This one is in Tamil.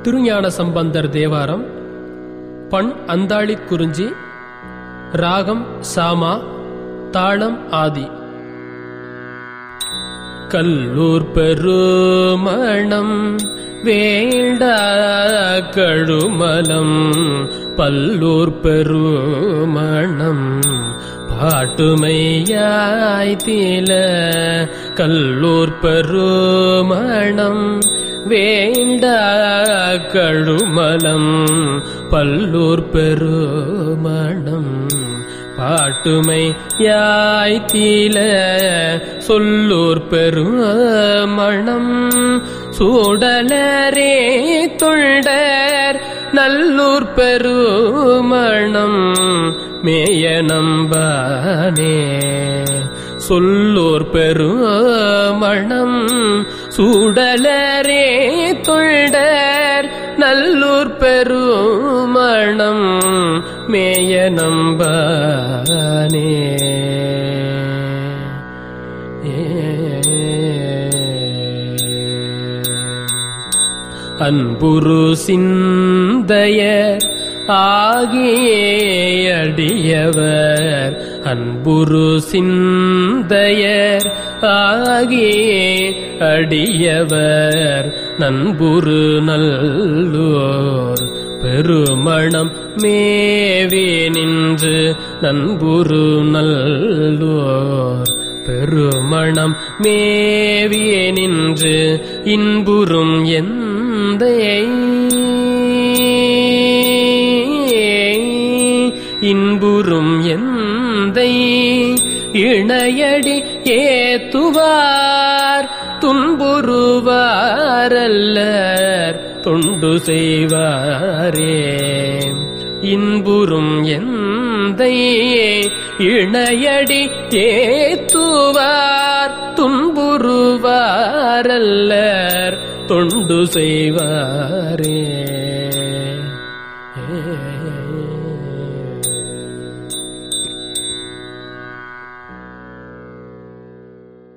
திருஞான சம்பந்தர் தேவாரம். பண் அந்தாளி குறிஞ்சி, ராகம் சாமா, தாளம் ஆதி. கல்லூர் பெருமணம் வேண்டா கழுமலம் பல்லூர் பெருமணம் பாட்டுமையாய் தீல. கல்லூர் பெருமணம் வேண்டா கழுமலம் பல்லூர் பெருமணம் பாட்டுமையாய் தீல. சொல்லூர் பெருமணம் சூடலரே தொண்டர் நல்லூர் பெருமணம் மேய நம்பானே. சொல்லூர் பெருமணம் சூடலரே தொண்டர் நல்லூர் பெருமணம் மேய நம்பானே. அன்புரு சிந்தையர் ஆகியே அடியவர் அன்புரு சிந்தையர் ஆகியே அடியவர் நண்புரு நல்லோர் பெருமணம் மேவி நின்று. நண்புரு நல்லோர் பெருமணம் மேவிய நின்று இன்புறும் எந்தையை. இன்புறும் எந்தை இணையடி ஏத்துவார் துன்புறுவாரல்லர் தொண்டு செய்வாரே. இன்புறும் எந்தை இணையடி ஏத்துவார் துன்புறுவாரல்லர் தொண்டு செய்வாரே.